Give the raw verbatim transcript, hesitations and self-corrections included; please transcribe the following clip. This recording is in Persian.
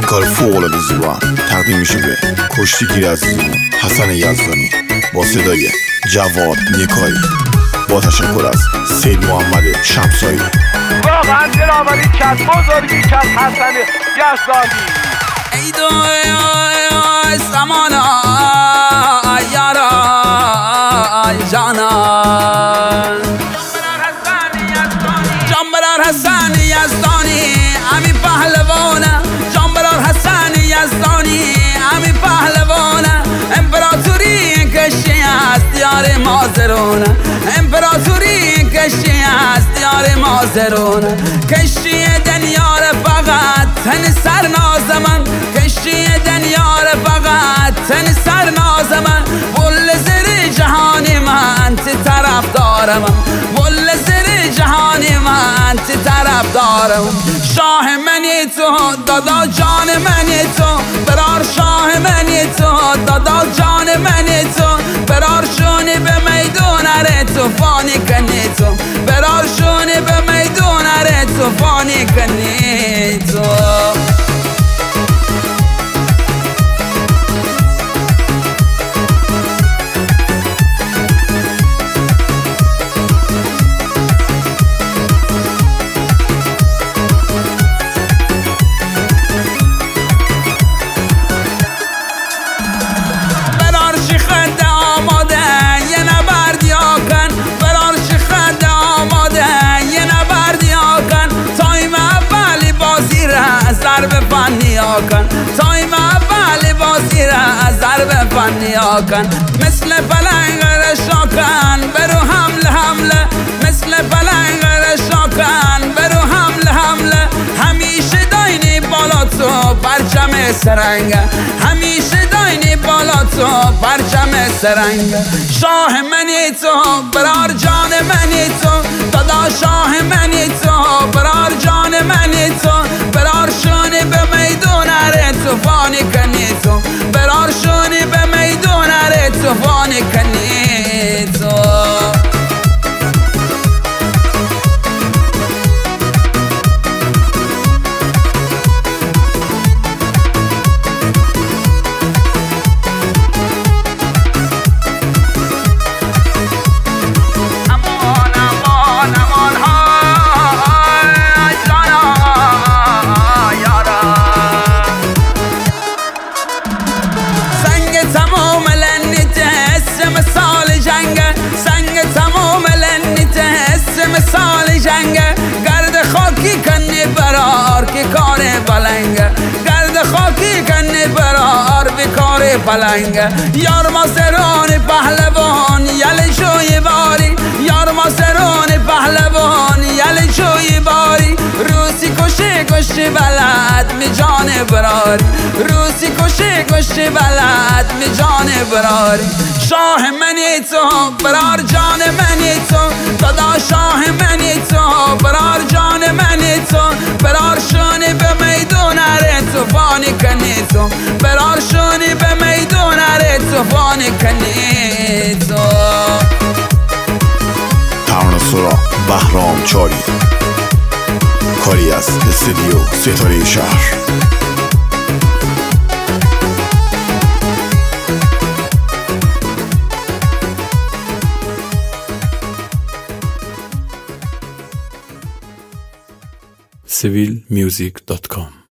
کار فوق‌العاده زیبا هم تقدیم میشه به کشتیگیر عزیزمون حسن یزدانی با صدای جواد نیکایی، با تشکر از سید محمد شمسایی. واقعا دلاوری کرد، بزرگی کرد حسن یزدانی. ای دو سمانا یارا جانا جنبرار حسن یزدانی امی پهلوانه، جنبرار حسن یزدانی امی پهلوانه، امپراتوری کشی است یار مازرونه، امپراتوری کشی است یار مازرونه، کشی دنیار فقط تن سر نازمن، کشی دنیار فقط تن سر نازمن، بول زیر جهانی من تی طرف دارم، بول زیر جهانی من تی طرف دارم. شاه منی تو دادا جان منی تو، برار شاه منی تو دادا جان منی تو، برار شونی به میدون اره توفانی کنی تو، برار شونی به میدون اره توفانی کنی تو. ضرب فنی آکن تایم اول بازی را از ضرب فنی آکن، مثل پلنگ رشاکن برو حمله حمله، مثل پلنگ رشاکن برو حمله حمله، همیشه داینی بالا تو پرچم سرنگ، همیشه داینی بالا تو پرچم سرنگ. شاه منی تو برار جان منی تو، دادا شاه منی تو برار جان منی تو، برار شونی به میدون اره توفانی کنی تو، برار شونی به میدون اره توفانی کنی تو. مثال جنگ گرد خاکی کنی برار که کار بلنگ، گرد خاکی کنی برار به کار بلنگ. یار ماسرون پهلوان یل شوی باری، یار ماسرون پهلوان یل شوی باری، روسی کشی کشی بلد می جان براری، روسی کشی کشی بلد می جان براری. شاه منی تو برار جان منی تو، دادا شاه منی تو برار جان منی تو، برار شونی به میدون اره توفانی کنی تو، برار شونی به میدون اره توفانی کنی تو. ترانه سرا بهرام چاری، کاری از استودیو ستاره شهر. سیویل میوزیک دات کام